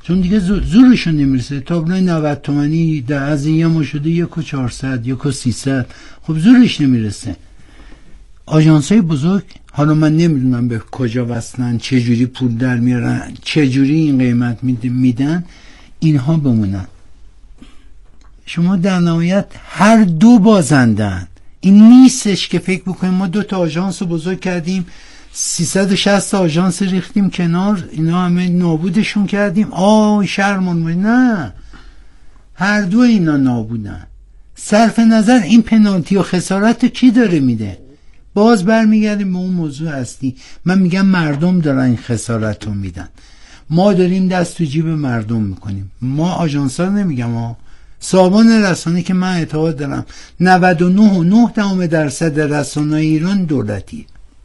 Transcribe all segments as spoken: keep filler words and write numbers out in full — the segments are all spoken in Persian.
چون دیگه زورشون نمیرسه. تابلوی نود تومانی در از این ما شده یک و چهارصد یک و سیصد، خب زورش نمیرسه. آژانس‌های بزرگ حالا من نمیدونم به کجا وصلن، چه جوری پول در میارن، چه جوری این قیمت میدن، اینها بمونن. شما در نهایت هر دو بازندن. این نیستش که فکر بکنیم ما دو تا آژانس بزرگ کردیم، سیصد و شصت آژانس ریختیم کنار، اینا همه نابودشون کردیم، آه شرمون. نه، هر دو اینا نابودن. صرف نظر این پنالتی و خسارت رو کی داره میده؟ باز برمیگردیم به اون موضوع اصلی. من میگم مردم دارن این خسارت رو میدن، ما داریم دست تو جیب مردم میکنیم. ما آژانس ها نمیگم ها، سازمان رسانه که من اعتقاد دارم نود و نه و نه دهم درصد رسانه ایران دولتی،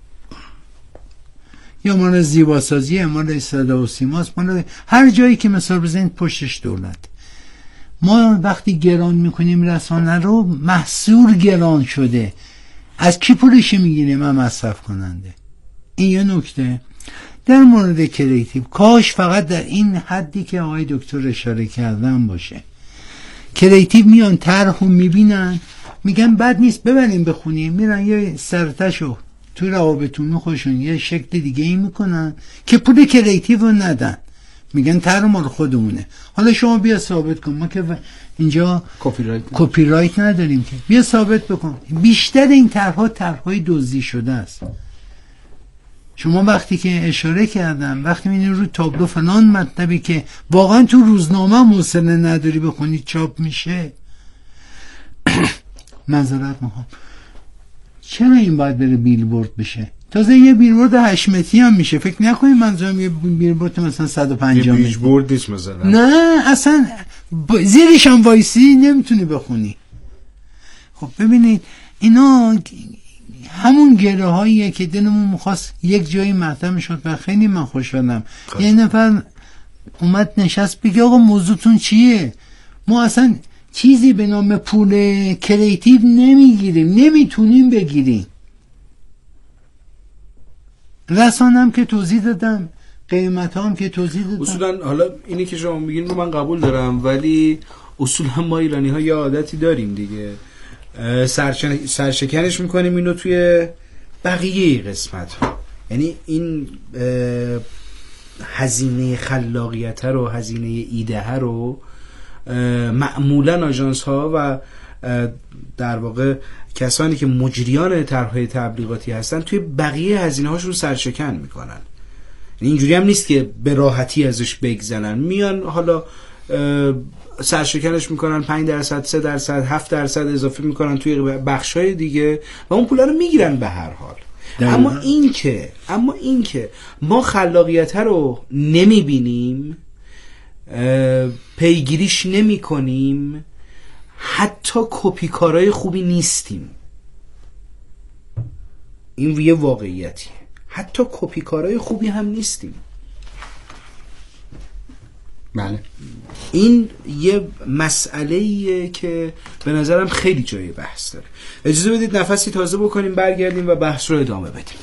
یا مال زیباسازی، مال صدا و سیماست، مال هر جایی که مثال بزنید پشتش دولت. ما وقتی گران میکنیم رسانه رو، محصول گران شده، از کی پولش میگیریم؟ هم مصرف کننده. این یه نکته. در مورد کریتیو، کاش فقط در این حدی که آقای دکتر اشاره کردن باشه. کریتیو میان طرحو میبینن، میگن بد نیست ببریم بخونیم، میرن یه سرتشو تو روابطون خودشون یه شکل دیگه ای میکنن که پول کریتیو رو ندن، میگن طرح مال خودمونه. حالا شما بیا ثابت کن، ما که اینجا کپی رایت کپی رایت نداریم که، بیا ثابت بکن بیشتر این طرحها طرحهای دزدی شده است. شما وقتی که اشاره کردم، وقتی میبینی رو تابلو فلان مطلبی که واقعا تو روزنامه حوصله نداری بخونی چاپ میشه، معذرت میخوام، چرا این باید بره بیلبورد بشه؟ تازه یه بیلبورد هشت متری هم میشه. فکر نکنید منظورم یه بیلبورد مثلا صد و پنجاه متری. بیلبورد نیست مثلا. نه اصلا زیرش هم وایسی نمیتونی بخونی. خب ببینید اینا همون گره هاییه که دلمون میخواست یک جایی مطرح شد و خیلی من خوشحالم. یه نفر اومد نشست بگه آقا موضوعتون چیه؟ ما اصلا چیزی به نام پول کریتیو نمیگیریم، نمیتونیم بگیریم. رسانه هم که توضیح دادم، قیمت هم که توضیح دادم. اصولا حالا اینی که شما میگین رو من قبول دارم، ولی اصولا ما ایرانی ها یه عادتی داریم دیگه، سرچن... سرشکنش میکنیم اینو توی بقیه قسمت ها. یعنی این هزینه خلاقیت رو، هزینه ایده رو معمولا آژانس ها و در واقع کسانی که مجریان طرحهای تبلیغاتی هستن توی بقیه هزینه هاشون سرشکن میکنن. یعنی اینجوری هم نیست که به راحتی ازش بگذنن، میان حالا سرشکنش میکنن، پنج درصد، سه درصد، هفت درصد اضافه میکنن توی بخشای دیگه و اون پولا رو میگیرن به هر حال. دقیقا. اما این که اما این که ما خلاقیت رو نمیبینیم، پیگیریش نمی کنیم، حتی کپی کارای خوبی نیستیم. این یه واقعیتیه، حتی کپی کارای خوبی هم نیستیم. بله. این یه مسئله‌ایه که به نظرم خیلی جای بحث داره. اجازه بدید نفسی تازه بکنیم، برگردیم و بحث رو ادامه بدیم.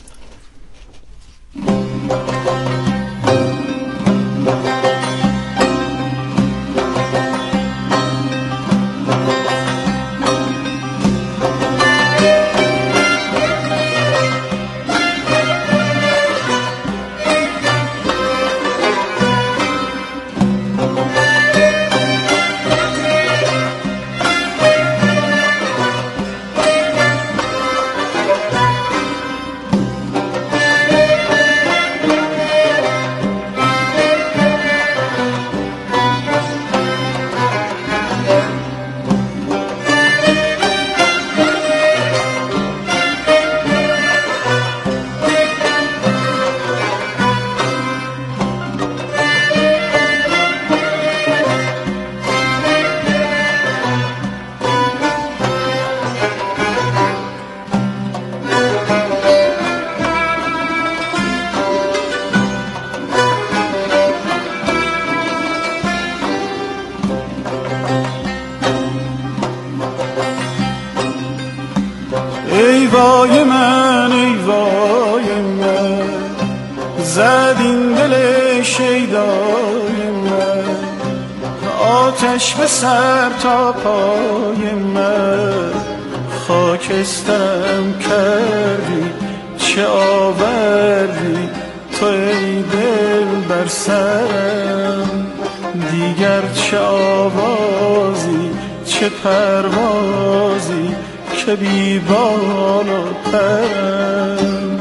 وای من ای وای من، زد این دل شیدای من، آتش به سر تا پای من، خاکسترم کردی چه آوردی تو ای دل بر سرم، دیگر چه آوازی چه پروازی که بی بال و پرم.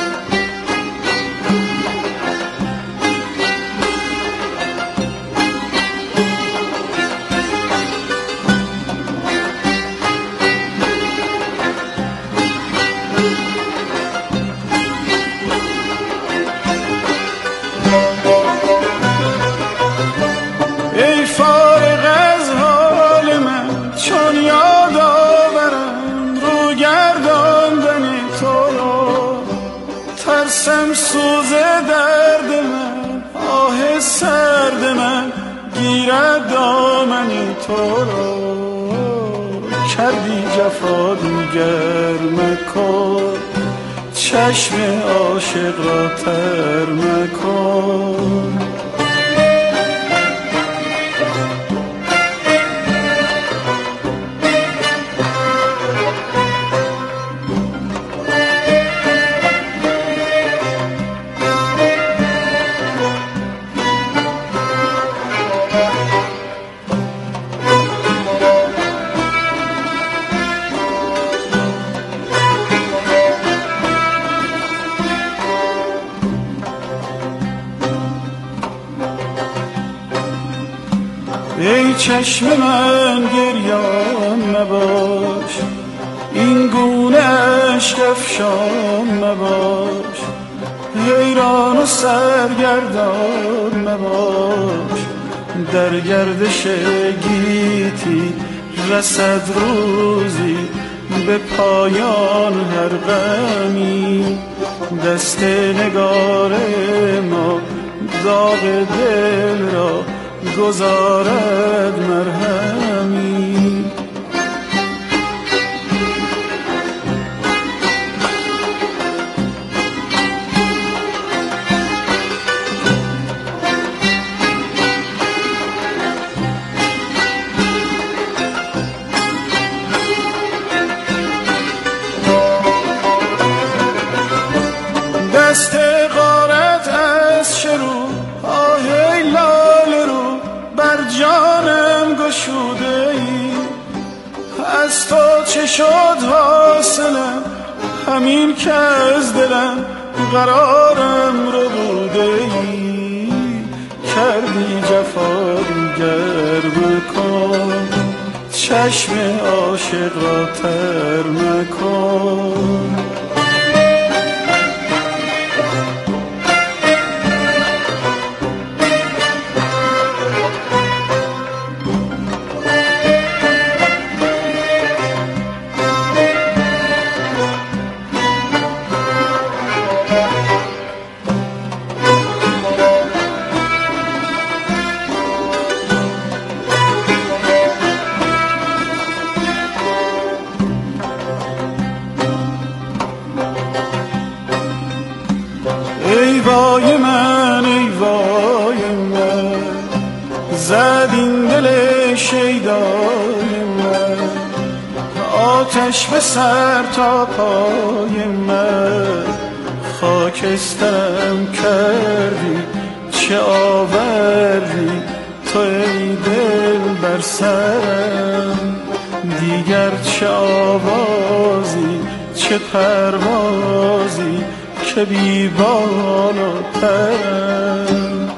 ای فارغ از حال من چون یاد آورم رو گرداندن تو را، ترسم سوز درد من آه سرد من گیرد دامن تو را، کردی جفا دیگر مکن چشم عاشق را تر مکن. ای چشم من گریان مباش، این گونه عشق افشان مباش، حیران و سرگردان مباش، در گردش گیتی رسد روزی به پایان هر غمی، دست نگار ما داغ دل را گذارد مرهمی. دست غارت از شروع آه ای لاله رو بر جانم گشوده ای، از تو چه شد حاصلم همین که از دلم قرارم رو بوده ای، کردی جفا دیگر مکن چشم عاشق را تر مکن. ای وای من ای وای من، زد این دل شیدای من، آتش به سر تا پای من، خاکسترم کردی چه آوردی تو ای دل بر سرم، دیگر چه آوازی چه پروازی که بی بال و پرم.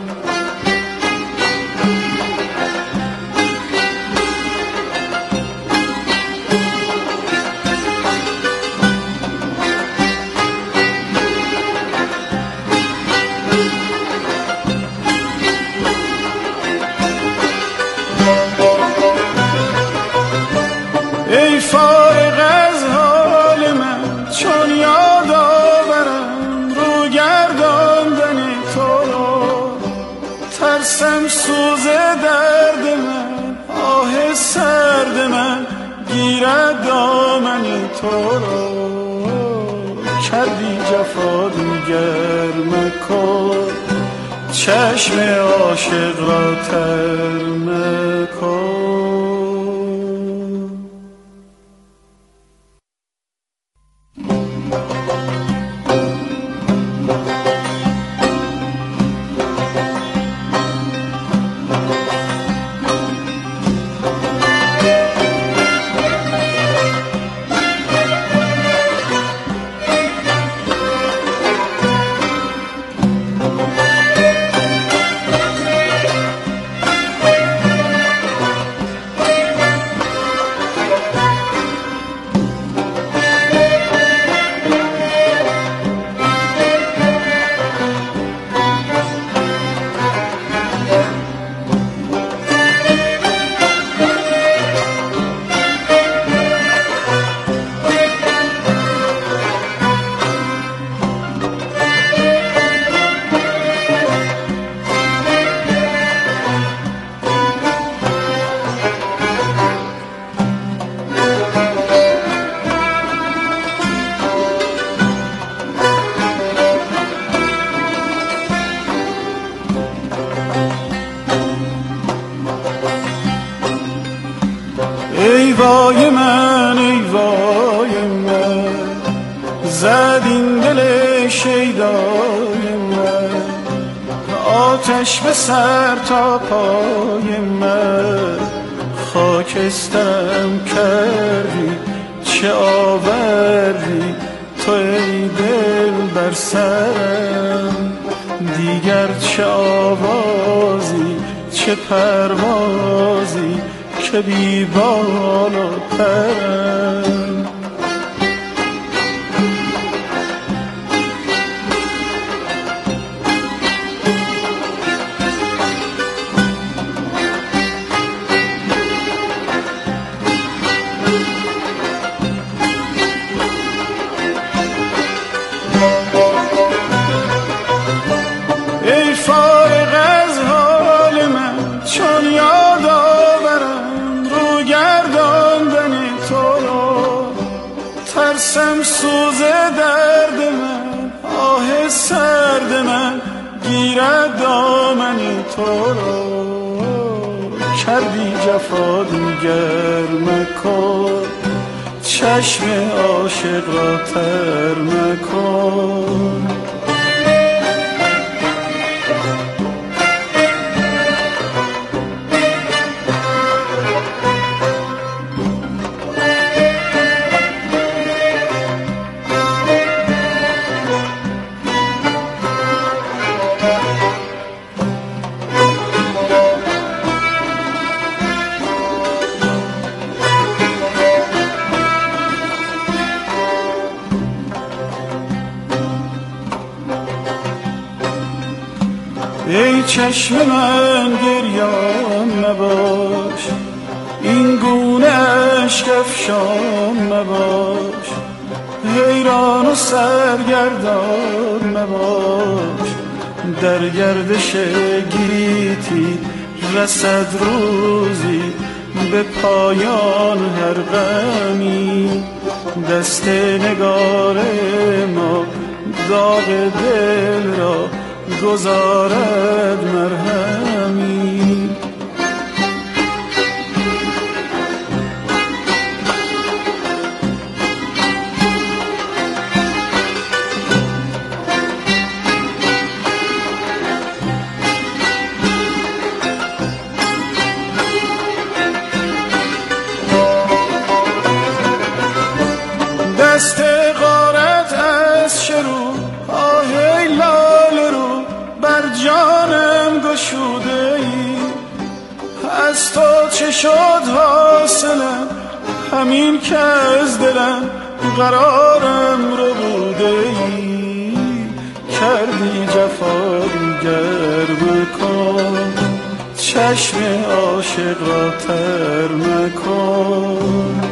ای فارغ از حال من چون یاد آورم رو گرداندن تو را، ترسم سوز درد من آه سرد من گیرد دامن تو را، کردی جفا دیگر مکن چشم عاشق را تر مکن. ای وای من ای وای من، زد این دل شیدای من، آتش به سر تا پای من، خاکسترم کردی چه آوردی تو ای دل بر سرم، دیگر چه آوازی چه پروازی که بی بال و پرم. ای فارغ از حال من چون یاد آورم رو گرداندن تو را، ترسم سوز درد من آه سرد من گیرد دامن تو را، کردی جفا دیگر مکن، چشم عاشق را تر مکن. ای چشم من گریان نباش، این گونه اشک افشان نباش، حیران و سرگردان نباش، در گردش گیتی رسد روزی به پایان هر غمی، دست نگار ما داغ دل را گذارد مرهمی. دست غارت از شروع آه لاله رو بر جانم گشوده ای، از تو چه شد حاصلم همین که از دلم قرارم رو بوده ای، کردی جفا دیگر مکن، چشم عاشق را تر مکن.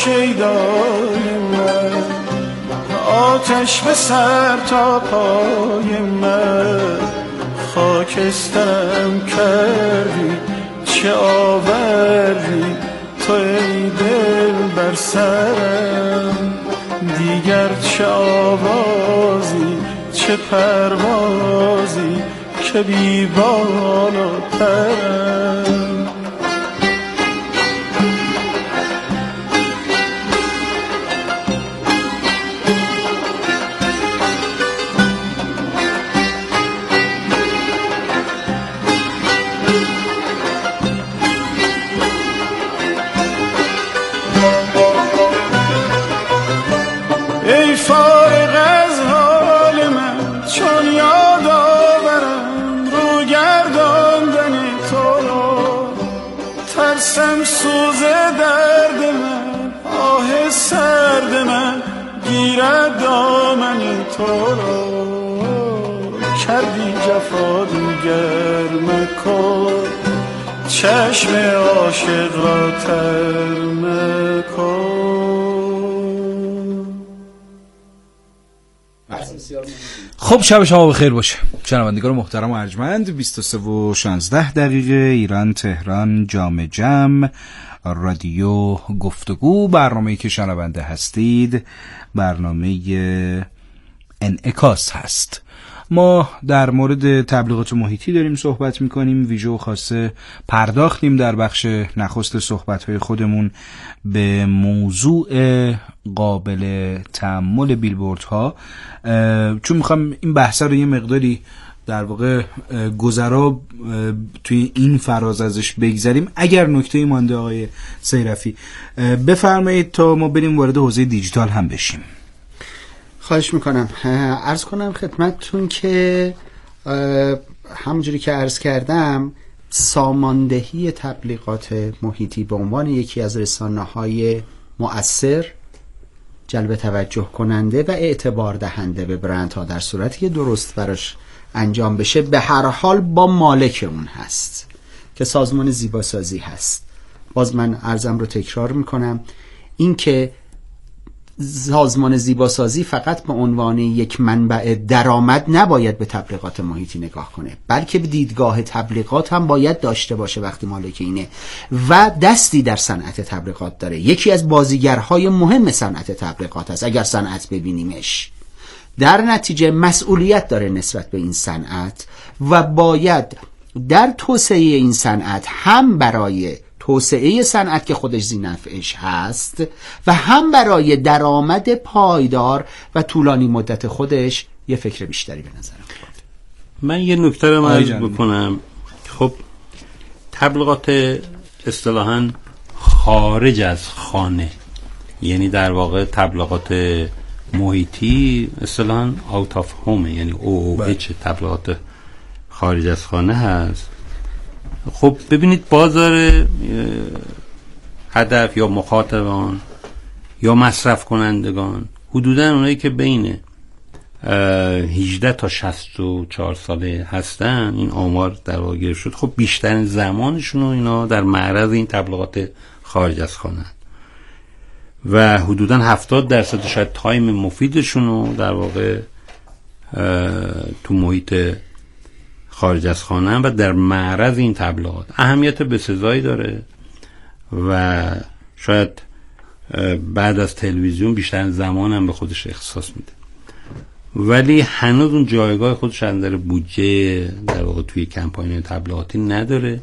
شیدای من، آتش به سر تا پای من، خاکسترم کردی چه آوردی تو ای دل بر سرم، دیگر چه آوازی چه پروازی که بی بال و پرم. ای فارغ از حال من چون یاد آورم رو گرداندن تو را، ترسم سوز درد من آه سرد من گیرد دامن تو را، کردی جفا دیگر مکن چشم عاشق را تر مکن. خب شب شما بخیر باشه شنوندگان محترم و ارجمند. بیست و سه و شانزده دقیقه ایران تهران جام جم رادیو گفتگو، برنامه‌ای که شنونده هستید برنامه انعکاس هست. ما در مورد تبلیغات محیطی داریم صحبت میکنیم. ویژه و خاصه پرداختیم در بخش نخست صحبت‌های خودمون به موضوع قابل تأمل بیلبوردها، چون میخوام این بحث رو یه مقداری در واقع گذرا توی این فراز ازش بگذریم. اگر نکته‌ای مانده آقای سیرفی بفرمایید تا ما بریم وارد حوزه دیجیتال هم بشیم. خواهش میکنم. عرض کنم خدمتتون که همونجوری که عرض کردم ساماندهی تبلیغات محیطی به عنوان یکی از رسانه‌های مؤثر، جلب توجه کننده و اعتبار دهنده به برندها در صورتی که درست براش انجام بشه به هر حال با مالک اون هست که سازمان زیباسازی هست. باز من عرضم رو تکرار میکنم، این که سازمان زیباسازی فقط به عنوان یک منبع درآمد نباید به تبلیغات محیطی نگاه کنه، بلکه به دیدگاه تبلیغات هم باید داشته باشه وقتی مالک اینه و دستی در صنعت تبلیغات داره. یکی از بازیگرهای مهم صنعت تبلیغات است اگر صنعت ببینیمش. در نتیجه مسئولیت داره نسبت به این صنعت و باید در توسعه این صنعت هم برای توسعه صنعت که خودش ذی‌نفعش هست و هم برای درآمد پایدار و طولانی مدت خودش یه فکر بیشتری به نظرم میاد. من یه نکته رو عرض بکنم. خب تبلیغات اصطلاحاً خارج از خانه، یعنی در واقع تبلیغات محیطی اصطلاحاً out of home، یعنی او او اچ تبلیغات خارج از خانه هست. خب ببینید بازار هدف یا مخاطبان یا مصرف کنندگان حدوداً اونایی که بین هجده تا شصت و چهار ساله هستن، این آمار در واقع گرفته شد، خب بیشتر زمانشون رو اینا در معرض این تبلیغات خارج از خانه و حدوداً هفتاد درصد شاید تایم مفیدشون رو در واقع تو محیط خارج از خانه و در معرض این تبلیغات. اهمیت بسزایی داره و شاید بعد از تلویزیون بیشتر زمان هم به خودش اختصاص میده، ولی هنوز اون جایگاه خودش از نظر بودجه در واقع توی کمپاین تبلیغاتی نداره،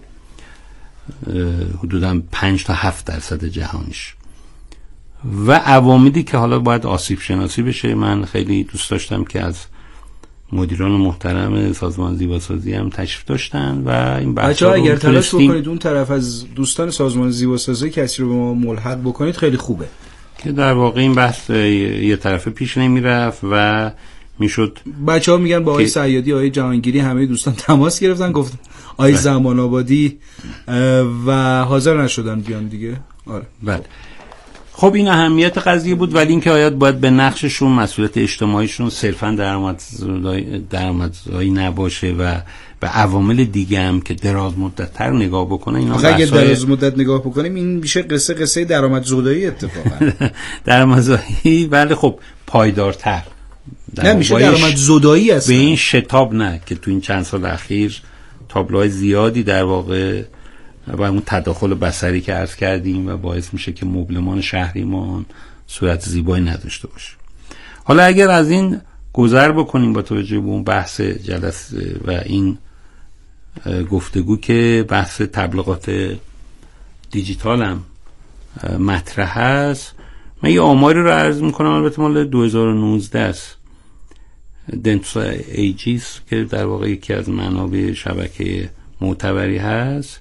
حدوداً پنج تا هفت درصد جهانیش. و عواملی که حالا باید آسیب شناسی بشه، من خیلی دوست داشتم که از مدیران محترم سازمان زیباسازی هم تشریف داشتن و این بچه‌ها اگر تلاش بکنید اون طرف از دوستان سازمان زیباسازی کسی رو به ما ملحق بکنید خیلی خوبه، که در واقع این بحث یه طرفه پیش نمیرفت و میشد. بچه‌ها میگن با آقای سیادی، آقای جهانگیری همه دوستان تماس گرفتن، گفتن آقای زمان آبادی و حاضر نشدن بیان دیگه. آره بله. خب این اهمیت قضیه بود، ولی اینکه آیا باید به نقششون مسئولیت اجتماعیشون صرفاً درآمدزایی درآمدزایی نباشه و و عوامل دیگه هم که دراز مدت تر نگاه بکنه، اینا اگه بحثای دراز مدت نگاه بکنیم این میشه قصه قصه درآمدزدایی اتفاقا. درآمدزدایی بله، خب پایدارتر نه میشه درآمدزدایی است به این شتاب، نه که تو این چند سال اخیر تابلوهای زیادی در واقع و اون تداخل بصری که عرض کردیم و باعث میشه که مبلمان شهریمان صورت زیبایی نداشته باشه. حالا اگر از این گذر بکنیم با توجه به اون بحث جلسه و این گفتگو که بحث تبلیغات دیجیتال هم مطرح هست، من یه آماری رو عرض میکنم، البته مال دو هزار و نوزده است، دنتوسا ایجیز که در واقع یکی از منابع شبکه معتبری هست،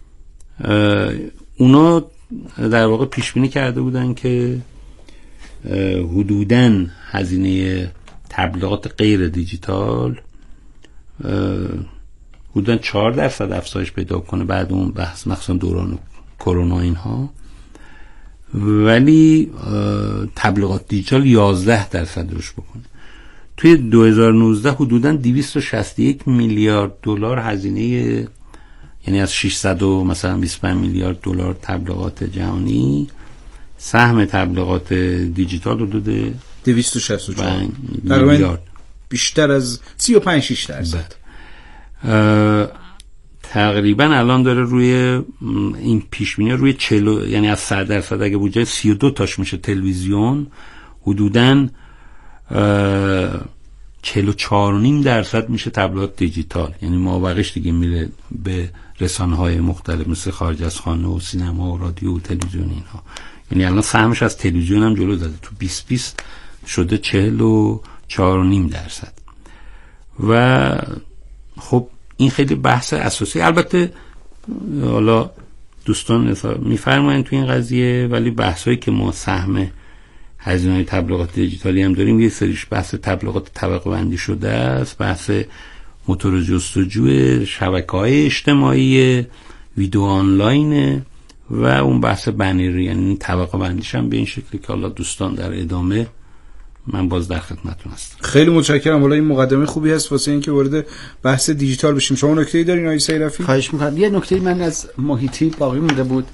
اونا در واقع پیش بینی کرده بودن که حدوداً هزینه تبلیغات غیر دیجیتال حدوداً چهار درصد افزایش پیدا کنه بعد اون بحث مخصوصا دوران کرونا اینها، ولی تبلیغات دیجیتال یازده درصد رشد بکنه. توی دو هزار و نوزده حدوداً دویست و شصت و یک میلیارد دلار هزینه، یعنی از ششصد و مثلا بیست و پنج میلیارد دلار تبلیغات جهانی، سهم تبلیغات دیجیتال حدود دویست و شصت و چهار میلیارد، بیشتر از سی و پنج شش درصد. تقریبا الان داره روی این پیشبینی روی چهل، یعنی از صد درصد اگه بود جای سی و دو تاش میشه تلویزیون، حدوداً چهل و چهار و نیم درصد میشه تبلیغات دیجیتال، یعنی مابقیش دیگه میره به رسانه‌های مختلف مثل خارج از خانه و سینما و رادیو و تلویزیون اینها. یعنی الان سهمش از تلویزیون هم جلو زده، تو بیست بیست شده چهل و چهار و نیم درصد. و خب این خیلی بحث اساسی، البته حالا دوستان میفرمایند تو این قضیه، ولی بحثایی که ما سهم هزینه‌های تبلیغات دیجیتالی هم داریم، یه سریش بحث تبلیغات طبقه بندی شده است، بحث موتور جستجو، شبکه‌های اجتماعی، ویدیو آنلاین و اون بحث بنری، یعنی طبقه بندیش هم به این شکلی که حالا دوستان در ادامه من باز در خدمتتون هستم. خیلی متشکرم. حالا این مقدمه خوبی هست واسه اینکه وارد بحث دیجیتال بشیم. شما نکته‌ای دارین آقای سیرفی؟ خواهش می‌کنم. یه نکته من از محیطی باقی مونده بود،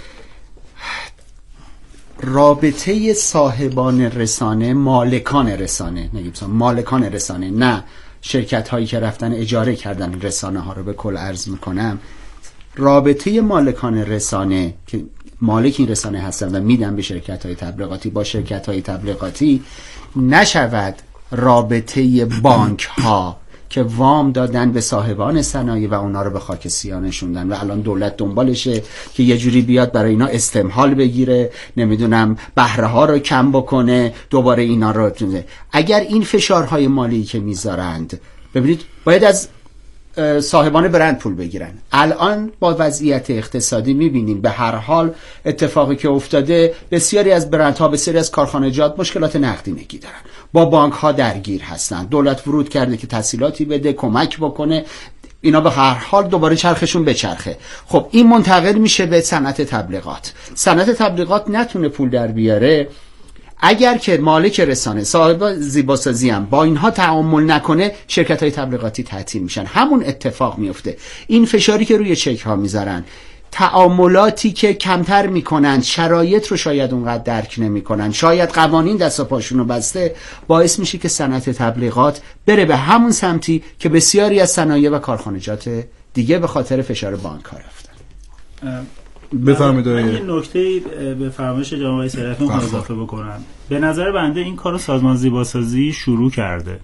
رابطه صاحبان رسانه، مالکان رسانه، نگیم مالکان رسانه، نه شرکت هایی که رفتن اجاره کردن رسانه ها رو به کل عرض میکنم. رابطه مالکان رسانه که مالک این رسانه هستن و میدن به شرکت های تبلیغاتی با شرکت های تبلیغاتی نشود رابطه بانک ها که وام دادن به صاحبان صنایع و اونا رو به خاک سیاه نشوندن و الان دولت دنبالشه که یه جوری بیاد برای اینا استمهال بگیره، نمیدونم بهره ها رو کم بکنه، دوباره اینا رو. اگر این فشارهای مالی که میذارند، ببینید باید از صاحبان برند پول بگیرن. الان با وضعیت اقتصادی میبینیم به هر حال اتفاقی که افتاده، بسیاری از برندها، بسیاری از کارخانجات مشکلات نقدینگی دارن، با بانک ها درگیر هستن، دولت ورود کرده که تسهیلاتی بده، کمک بکنه، اینا به هر حال دوباره چرخشون بچرخه. خب این منتقل میشه به صنعت تبلیغات. صنعت تبلیغات نتونه پول در بیاره اگر که مالک رسانه، صاحب زیباسازی هم با اینها تعامل نکنه، شرکت های تبلیغاتی تعطیل میشن. همون اتفاق میفته. این فشاری که روی چک ها میذارن، تعاملاتی که کمتر میکنن، شرایط رو شاید اونقدر درک نمیکنن، شاید قوانین دست و پاشون رو بسته، باعث میشه که صنعت تبلیغات بره به همون سمتی که بسیاری از صنایع و کارخانجات دیگه به خاطر فشار بانک ها رفتن. بفرمایید. من یه نکته به فرمایش جناب آقای سیرفی می‌خوام اضافه بکنم. به نظر بنده این کارو سازمان زیباسازی شروع کرده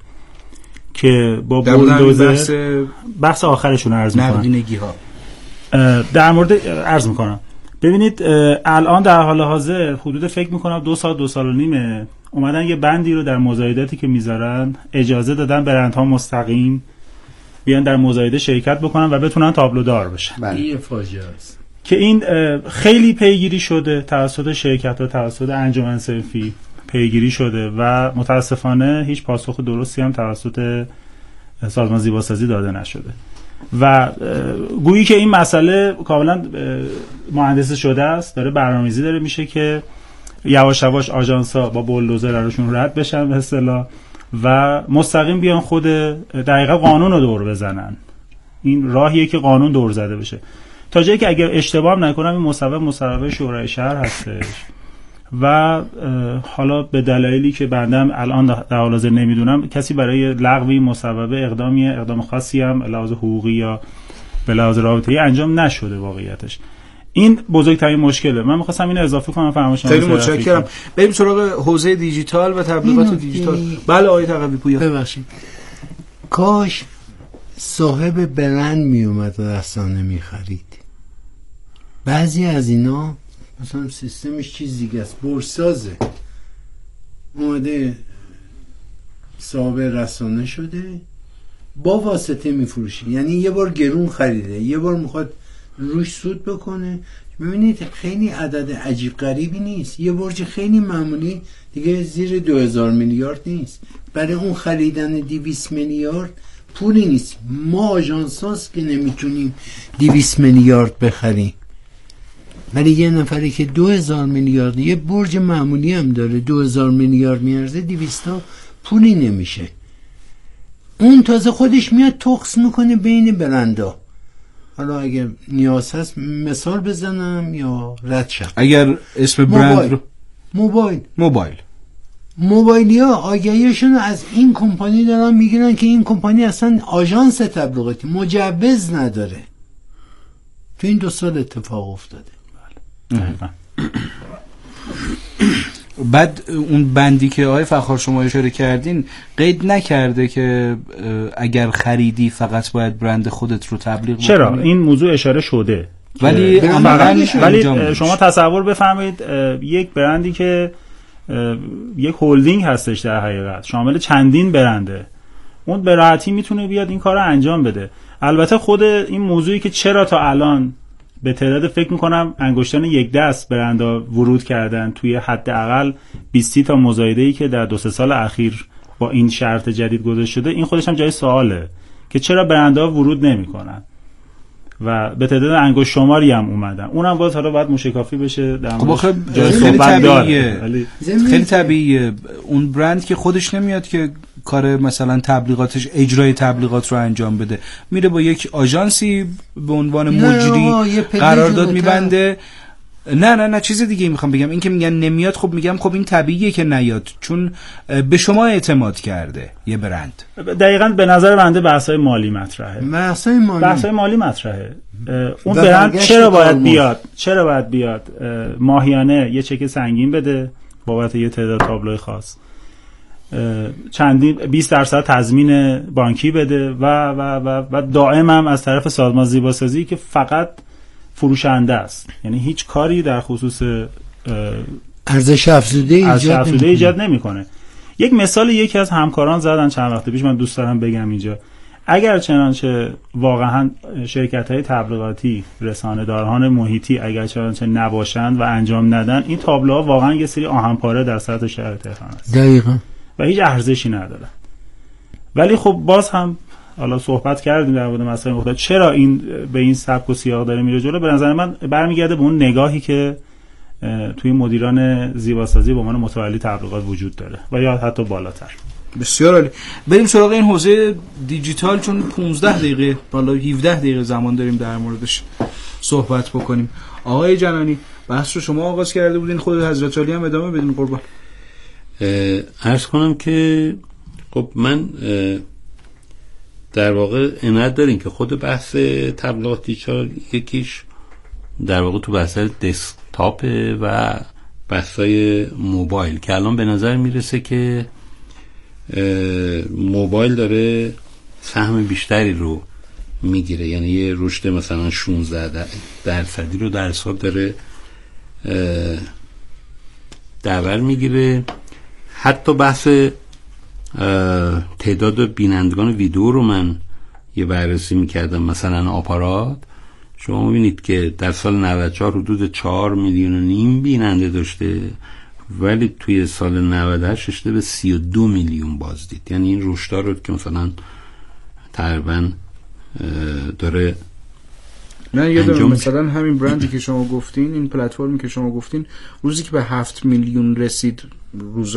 که با بولدوزر بحث, بحث آخرشون عرض می‌کنم. نقدینگی‌ها در مورد عرض می‌کنم. ببینید الان در حال حاضر حدود فکر می‌کنم دو سال دو سال و نیمه اومدن یه بندی رو در مزایداتی که میذارن اجازه دادن برندها مستقیم بیان در مزایده شرکت بکنن و بتونن تابلودار بشن. این فاجعه است که این خیلی پیگیری شده توسط شرکت‌ها، توسط انجمن صنفی پیگیری شده و متاسفانه هیچ پاسخ درستی هم توسط سازمان زیباسازی داده نشده و گویی که این مسئله کاملا مهندسی شده است، داره برنامه‌ریزی داره میشه که یواش یواش آژانس‌ها با بولدوزر ازشون رد بشن به اصطلاح و مستقیم بیان خود دقیقاً قانون رو دور بزنن این راهیه که قانون دور زده بشه. تا جایی که اگر اشتباه نکنم این مصوبه مصوبه شورای شهر هستش و حالا به دلایلی که بندم الان در حال حاضر نمیدونم کسی برای لغو این مصوبه اقدامی اقدام خاصی هم لحاظ حقوقی یا به لحاظ رابطه‌ای انجام نشده. واقعیتش این بزرگترین مشکله. من می‌خواستم اینو اضافه کنم. فرمایشم. خیلی متشکرم. بریم سراغ حوزه دیجیتال و تبلیغات دیجیتال. بله آقای تقوی پویا. ببخشید. کاش صاحب برند می اومد و رسانه می خرید. بعضی از اینا مثلا سیستمش چیز دیگه است، برسازه، اومده صاحب رسانه شده با واسطه می فروشه. یعنی یه بار گرون خریده، یه بار میخواد روش سود بکنه. ببینید خیلی عدد عجیب غریبی نیست. یه برج خیلی معمولی دیگه زیر دو هزار میلیارد نیست. برای اون خریدن دویست میلیارد پولی نیست. ما آژانساست که نمیتونیم دویست میلیارد بخریم، ولی یه نفری که دو هزار میلیارد، یه برج معمولی هم داره، دو هزار میلیارد میارزه، دویستا پولی نمیشه. اون تازه خودش میاد تخص میکنه بین برندا. حالا اگر نیاز هست مثال بزنم یا رد شم. اگر اسم برند رو موبایل موبایل موبایلیا آگهیشون از این کمپانی دارن میگیرن که این کمپانی اصلا آژانس تبلیغاتی مجوز نداره. تو این دو سال اتفاق افتاده. بله. بعد اون بندی که آقای فخار شما اشاره کردین قید نکرده که اگر خریدی فقط باید برند خودت رو تبلیغ بکنی. چرا این موضوع اشاره شده ولی عملاً ولی شما تصور بفرمایید یک برندی که یک هولدینگ هستش در حقیقت شامل چندین برنده، اون به راحتی میتونه بیاد این کار رو انجام بده. البته خود این موضوعی که چرا تا الان به تعداد فکر میکنم انگشتان یک دست برندا ورود کردن توی حداقل بیست تا مزایده‌ای که در دو سه سال اخیر با این شرط جدید گذاشته شده، این خودش هم جای سواله که چرا برندا ورود نمیکنن و به تعداد انگشت شماری هم اومدن. اونم باز حالا باید موشکافی بشه در خب جای خیلی صحبت طبیعیه. داره. خیلی طبیعیه اون برند که خودش نمیاد که کار مثلا تبلیغاتش اجرای تبلیغات رو انجام بده، میره با یک آژانسی به عنوان مجری قرارداد میبنده. نه نه نه چیز دیگه میخوام بگم، این که میگن نمیاد، خب میگم خب این طبیعیه که نیاد، چون به شما اعتماد کرده یه برند. دقیقاً به نظر بنده بحث‌های مالی مطرحه. بحث‌های مالی بحث‌های مالی مطرحه. اون برند چرا باید بیاد؟ چرا باید بیاد ماهیانه یه چک سنگین بده بابت یه تعداد تابلوی خاص، چندین بیست درصد تضمین بانکی بده و و و و دائم هم از طرف سازمان زیباسازی که فقط فروشنده است، یعنی هیچ کاری در خصوص ارزش افزوده ایجاد, ایجاد نمیکنه. یک مثال یکی از همکاران زدن چند وقت پیش، من دوست دارم بگم اینجا. اگر چنانچه واقعا شرکت‌های تبلیغاتی، رسانه‌داران محیطی اگر چنانچه نباشند و انجام ندن، این تابلوها واقعا یه سری آهن‌پاره در سطح شهر تهران است. دقیقاً. و هیچ ارزشی ندارن. ولی خب باز هم حالا صحبت کردیم در مورد مسائل مختلف، چرا این به این سبک و سیاق داره میره جلو. به نظر من برمیگرده به اون نگاهی که توی مدیران زیباسازی به عنوان متولی تبلیغات وجود داره و یا حتی بالاتر. بسیار عالی. بریم سراغ این حوزه دیجیتال، چون پانزده دقیقه بالا هفده دقیقه زمان داریم در موردش صحبت بکنیم. آقای جنانی بحث رو شما آغاز کرده بودین، خود حضرت علی هم ادامه بدین قربان. عرض کنم که خب من در واقع عنایت داریم که خود بحث تبلیغات دیجیتال یکیش در واقع تو بحث دسکتاپ و بحثای موبایل که الان به نظر میرسه که موبایل داره سهم بیشتری رو میگیره، یعنی یه رشد مثلا شانزده درصدی رو در حساب داره در میگیره. حتی بحث تعداد بینندگان ویدیو رو من یه بررسی میکردم، مثلا آپارات شما میبینید که در سال نود و چهار حدود چهار میلیون و نیم بیننده داشته، ولی توی سال نود و هشت رسیده به سی و دو میلیون بازدید. یعنی این رشدها رو که مثلا تقریبا داره. نه یادم مثلا همین برندی که شما گفتین، این پلتفرمی که شما گفتین، روزی که به هفت میلیون رسید روز